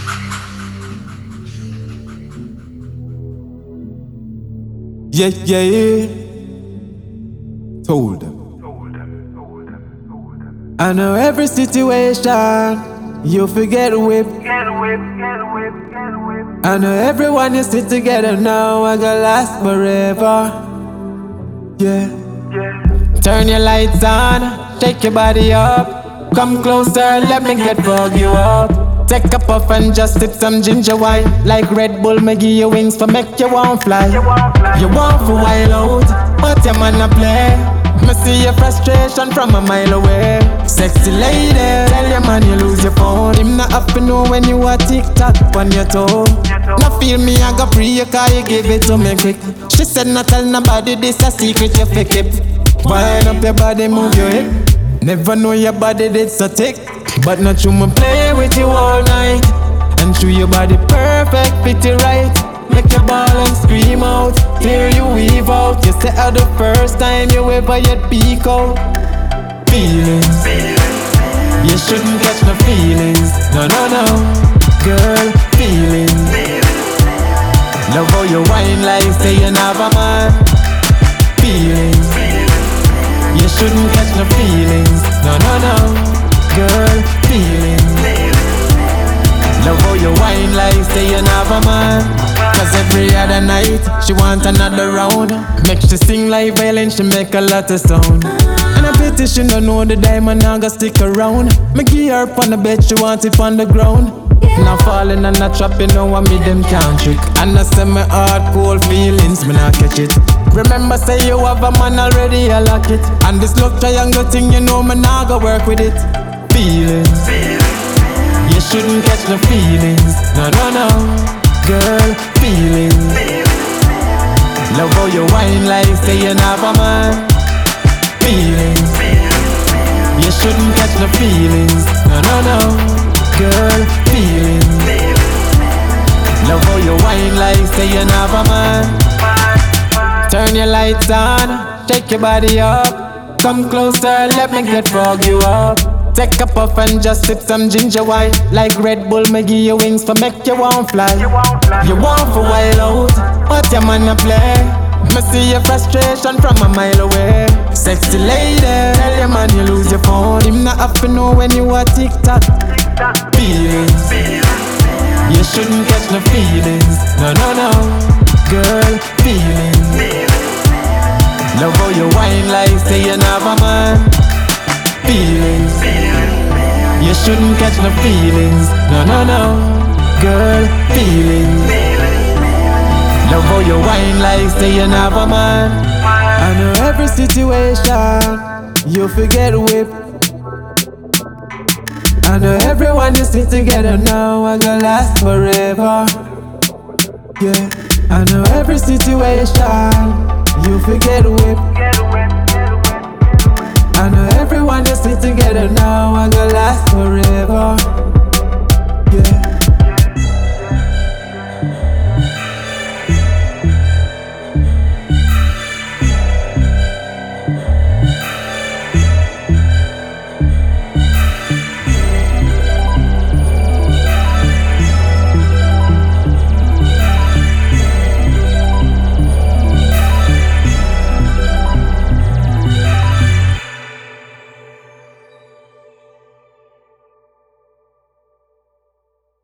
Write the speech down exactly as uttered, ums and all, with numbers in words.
Yeah, yeah, yeah. Told them. I know every situation you forget whip. I know everyone you sit together now I gonna last forever. Yeah. Turn your lights on, shake your body up. Come closer, let me get bug you up. Take a puff and just sip some ginger wine. Like Red Bull, me give you wings for make you want fly. You want for wild out, but your man a play. Me see your frustration from a mile away. Sexy lady, tell your man you lose your phone. Him not happy know when you a tick-tock on your toe. Now feel me, I go pre you cause you give it to me quick. She said not tell nobody this a secret you fake it. Wind up your body, move your hip. Never know your body did so thick. But not you me play with you all night. And show your body perfect, fit it right. Make your ball and scream out, hear you weave out. You say how the first time you ever yet peek out. Feelings, you shouldn't catch no feelings. No, no, no, girl, feelings. Love how you whine like say you never man. Feelings, you shouldn't catch no feelings. No, no, no, girl, feelings. Love how you whine like say you never man. Cause every other night, she want another round. Make she sing like violin, she make a lot of sound. And I pity she don't know the diamond now gonna stick around. Me give her up on the bed, she want it on the ground. Now falling and not trapping, now I me them can't trick. And I say my heart cold feelings, me not catch it. Remember say you have a man already, I lock it. And this love triangle thing, you know me not go work with it. Feelings, you shouldn't catch no feelings. No, no, no, girl, feelings. Love how you whine like say you never man. Feelings, you shouldn't catch no feelings. No, no, no, girl, feelings. Love how you whine like say you never man. Turn your lights on, shake your body up. Come closer, let me get frog you up. Take a puff and just sip some ginger wine. Like Red Bull, me give you wings for make you want fly. You want for wild out, but your man a play. Me see your frustration from a mile away. Sexy lady, tell your man you lose your phone. Him not happy know when you a tick-tock. Feelings, you shouldn't catch no feelings. No, no, no, girl, feelings. Love how you whine like say you never man. Feelings, you shouldn't catch no feelings. No, no, no, girl, feelings. Love how you whine like say you never man. I know every situation you forget whip. I know everyone you sit together now I gonna last forever. Yeah, I know every situation you forget whip. I know everyone you sit together now I gonna last forever.